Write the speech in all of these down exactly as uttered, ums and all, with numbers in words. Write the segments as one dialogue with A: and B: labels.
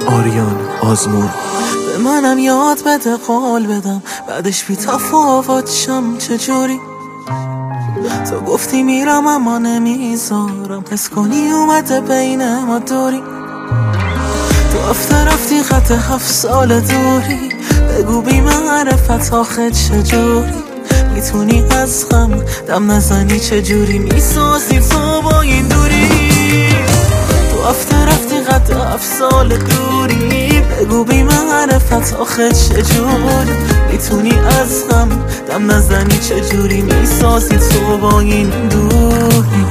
A: آریان آزمون.
B: به منم یاد بده قول بدم بعدش بی تفاوت شم چجوری. تو گفتی میرم اما نمیذارم حس کنی اومده بین ما دوری. تو افته رفتی خط هفت سال دوری. بگو بی معرفت آخه چجوری میتونی از غم دم نزنی، چجوری میسازی تو با این دوری. تو افته رفتی خط هفت سال دوری. بگو بی معرفت آخه چجوری میتونی از غم دم نزنی، چجوری میسازی تو با این دوری.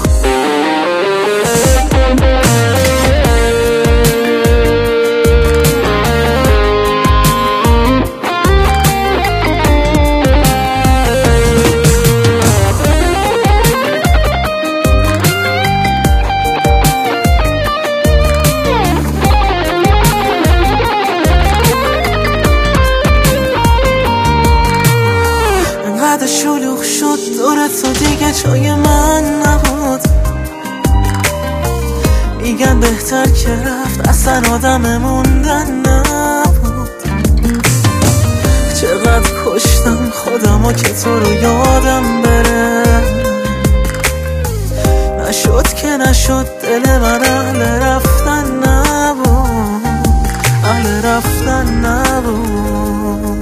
B: انقدر شلوغ شد دور تو دیگه جای من نبود. میگن بهتر که رفت اصلا آدم موندن نبود. چقدر کشتم خودمو که تو رو یادم بره. نشد که نشد دل من اهل رفتن نبود، اهل رفتن نبود.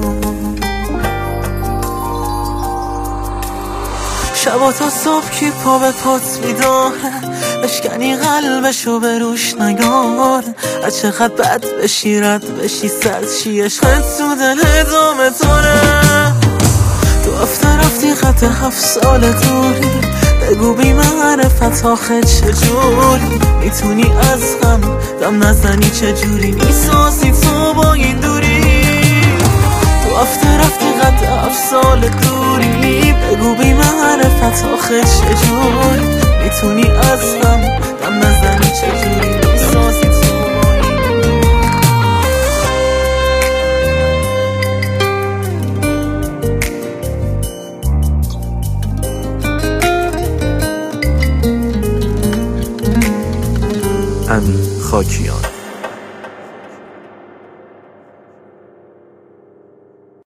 B: شبا تا صبح کی پا به پات بیداره. بشکنی قلبشو به روش نگاره. از چقدر بد بشی رد بشی سرد شی عشقت تو دل ادامه تاره. تو افته رفتی خط هفت سال دوری. بگو بی معرفت آخه چجوری میتونی از غم دم نزنی، چجوری میسازی تو با این دوری. تو افته رفتی خط هفت سال دوری. بگو بی معرفت آخه چجوری میتونی از غم دم نزنی، چجوری میسازی تو با این
A: امین خاکیان.